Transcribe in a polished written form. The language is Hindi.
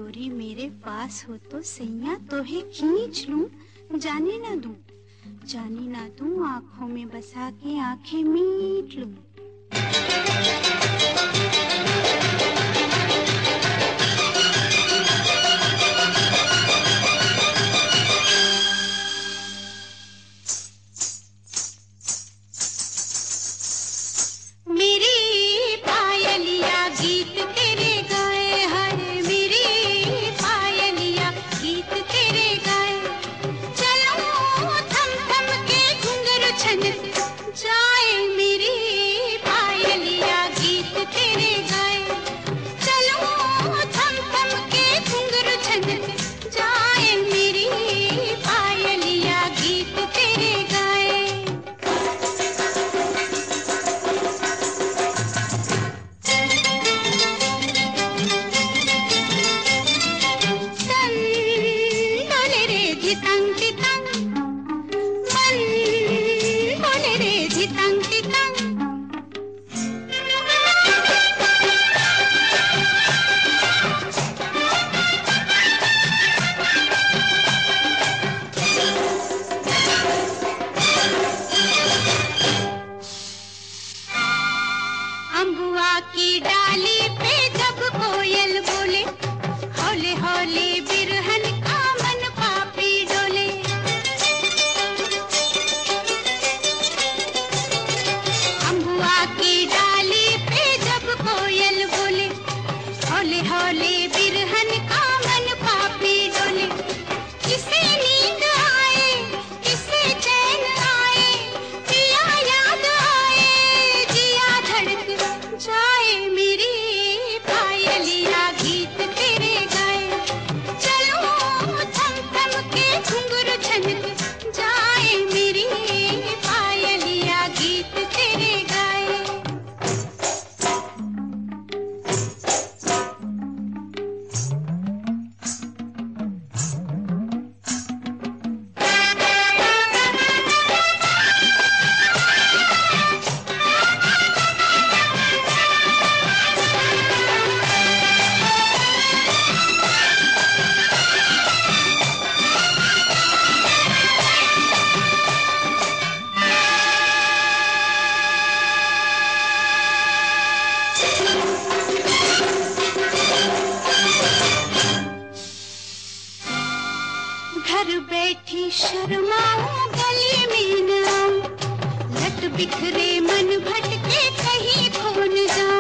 गोरी मेरे पास हो तो सैया तोहे खींच लूं, जाने ना दूं आँखों में बसा के आंखें मीट लूं। अम्बुआ की डाली पे जब कोयल बोले, हौले हौले बिरहन का मन पापी डोले। अम्बुआ की डाली पे जब कोयल बोले, हौले हौले बिरहन का मन पापी डोले। किसे नींद आए किसे चैन आए, पिया याद आए जिया धड़क जाए मेरी पायलिया गीत तेरे गाए। चलो थम थम के घुंघरू छनक जाए मेरी पायलिया गीत तेरे गाए। घर बैठी शर्माऊं गली में न आऊं, लट बिखरे मन भटके कहीं खो न जाऊं।